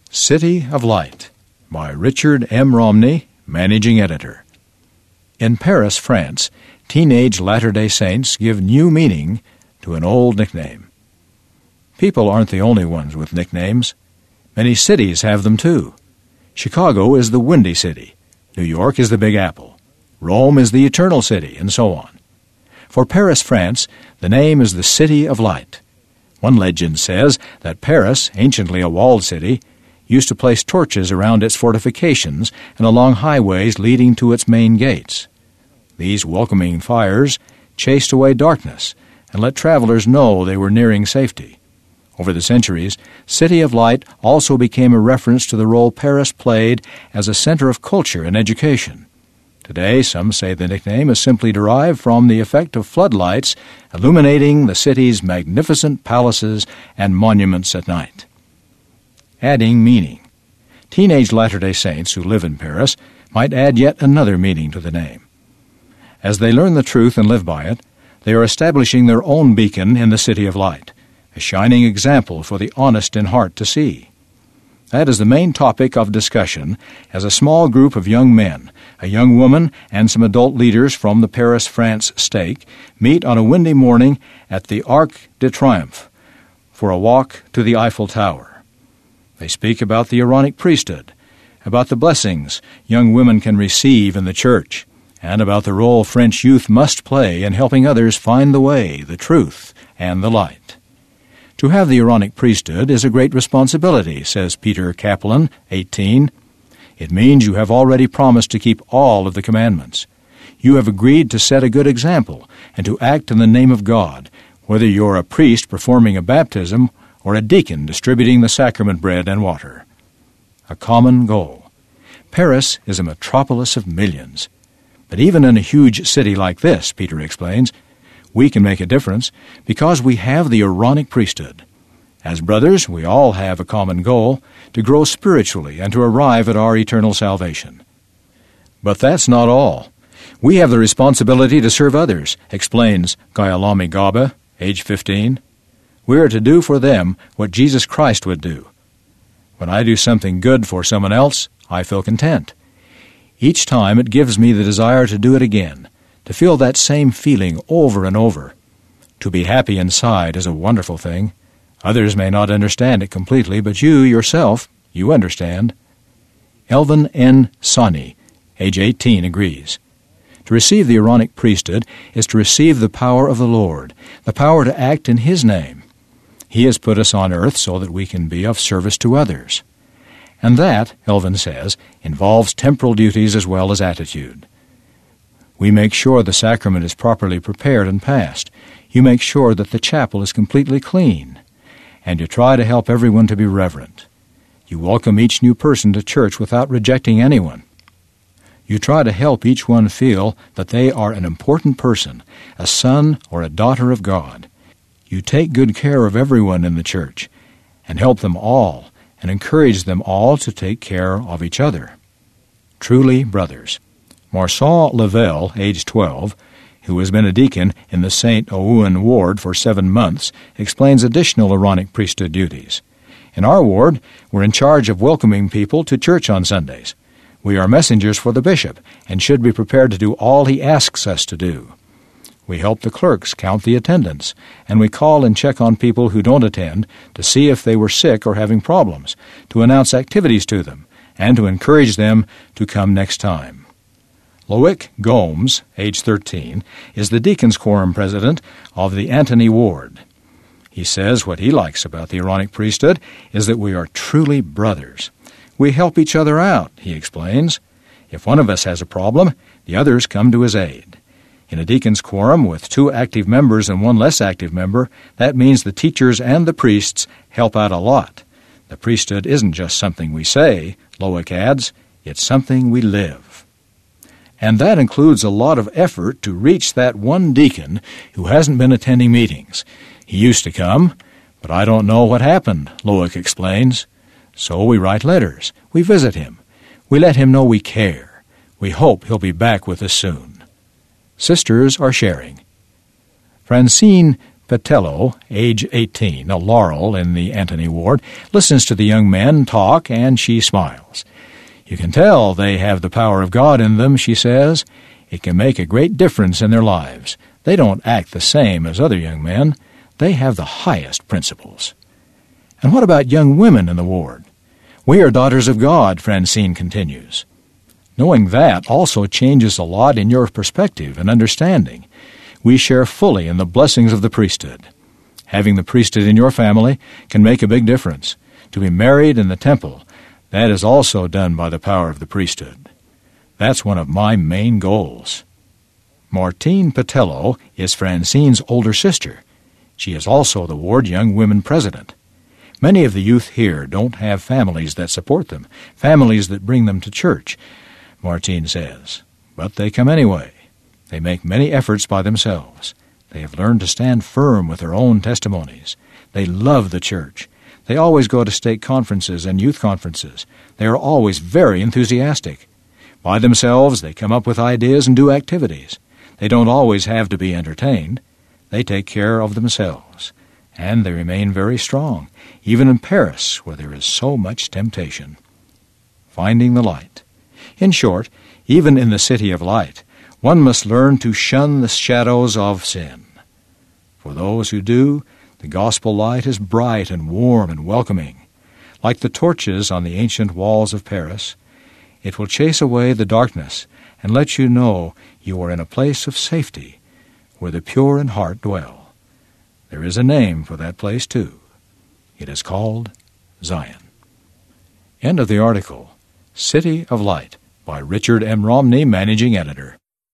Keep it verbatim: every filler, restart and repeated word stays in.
City of Light by Richard M. Romney, Managing Editor. In Paris, France, teenage Latter-day Saints give new meaning to an old nickname. People aren't the only ones with nicknames. Many cities have them too. Chicago is the Windy City. New York is the Big Apple. Rome is the Eternal City, and so on. For Paris, France, the name is the City of Light. One legend says that Paris, anciently a walled city, used to place torches around its fortifications and along highways leading to its main gates. These welcoming fires chased away darkness and let travelers know they were nearing safety. Over the centuries, City of Light also became a reference to the role Paris played as a center of culture and education. Today, some say the nickname is simply derived from the effect of floodlights illuminating the city's magnificent palaces and monuments at night. Adding meaning. Teenage Latter-day Saints who live in Paris might add yet another meaning to the name. As they learn the truth and live by it, they are establishing their own beacon in the City of Light, a shining example for the honest in heart to see. That is the main topic of discussion as a small group of young men, a young woman, and some adult leaders from the Paris, France stake meet on a windy morning at the Arc de Triomphe for a walk to the Eiffel Tower. They speak about the Aaronic priesthood, about the blessings young women can receive in the church, and about the role French youth must play in helping others find the way, the truth, and the light. To have the Aaronic priesthood is a great responsibility, says Peter Kaplan, eighteen. It means you have already promised to keep all of the commandments. You have agreed to set a good example and to act in the name of God, whether you're a priest performing a baptism or a deacon distributing the sacrament bread and water. A common goal. Paris is a metropolis of millions. But even in a huge city like this, Peter explains, we can make a difference because we have the Aaronic priesthood. As brothers, we all have a common goal, to grow spiritually and to arrive at our eternal salvation. But that's not all. We have the responsibility to serve others, explains Gyalami Gaba, age fifteen. We are to do for them what Jesus Christ would do. When I do something good for someone else, I feel content. Each time it gives me the desire to do it again, to feel that same feeling over and over. To be happy inside is a wonderful thing. Others may not understand it completely, but you, yourself, you understand. Elvin N. Sani, age eighteen, agrees. To receive the Aaronic priesthood is to receive the power of the Lord, the power to act in His name. He has put us on earth so that we can be of service to others. And that, Elvin says, involves temporal duties as well as attitude. We make sure the sacrament is properly prepared and passed. You make sure that the chapel is completely clean. And you try to help everyone to be reverent. You welcome each new person to church without rejecting anyone. You try to help each one feel that they are an important person, a son or a daughter of God. You take good care of everyone in the church and help them all and encourage them all to take care of each other. Truly brothers. Marcel Lavelle, age twelve, who has been a deacon in the Saint Ouen ward for seven months, explains additional Aaronic priesthood duties. In our ward, we're in charge of welcoming people to church on Sundays. We are messengers for the bishop and should be prepared to do all he asks us to do. We help the clerks count the attendance, and we call and check on people who don't attend to see if they were sick or having problems, to announce activities to them, and to encourage them to come next time. Loic Gomes, age thirteen, is the Deacons Quorum president of the Antony Ward. He says what he likes about the Aaronic priesthood is that we are truly brothers. We help each other out, he explains. If one of us has a problem, the others come to his aid. In a Deacons Quorum with two active members and one less active member, that means the teachers and the priests help out a lot. The priesthood isn't just something we say, Loic adds, it's something we live. And that includes a lot of effort to reach that one deacon who hasn't been attending meetings. He used to come, but I don't know what happened, Loic explains. So we write letters. We visit him. We let him know we care. We hope he'll be back with us soon. Sisters are sharing. Francine Patello, age eighteen, a Laurel in the Antony ward, listens to the young men talk, and she smiles. You can tell they have the power of God in them, she says. It can make a great difference in their lives. They don't act the same as other young men. They have the highest principles. And what about young women in the ward? We are daughters of God, Francine continues. Knowing that also changes a lot in your perspective and understanding. We share fully in the blessings of the priesthood. Having the priesthood in your family can make a big difference. To be married in the temple, that is also done by the power of the priesthood. That's one of my main goals. Martine Patello is Francine's older sister. She is also the ward young women president. Many of the youth here don't have families that support them, families that bring them to church, Martine says. But they come anyway. They make many efforts by themselves. They have learned to stand firm with their own testimonies. They love the church. They always go to stake conferences and youth conferences. They are always very enthusiastic. By themselves, they come up with ideas and do activities. They don't always have to be entertained. They take care of themselves. And they remain very strong, even in Paris, where there is so much temptation. Finding the light. In short, even in the city of light, one must learn to shun the shadows of sin. For those who do, the gospel light is bright and warm and welcoming. Like the torches on the ancient walls of Paris, it will chase away the darkness and let you know you are in a place of safety where the pure in heart dwell. There is a name for that place, too. It is called Zion. End of the article. City of Light by Richard M. Romney, Managing Editor.